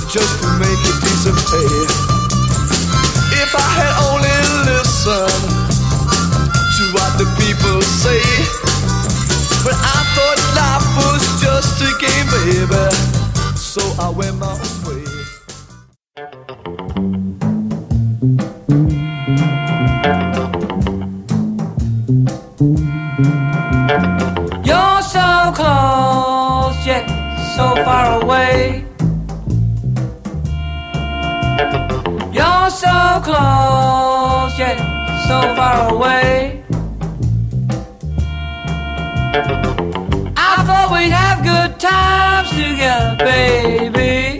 just to make a decent pay. If I had only listened to what the people say, but I thought life was just a game, baby, so I went my own way. You're so close, yet so far away. You're so close, yet so far away. I thought we'd have good times together, baby.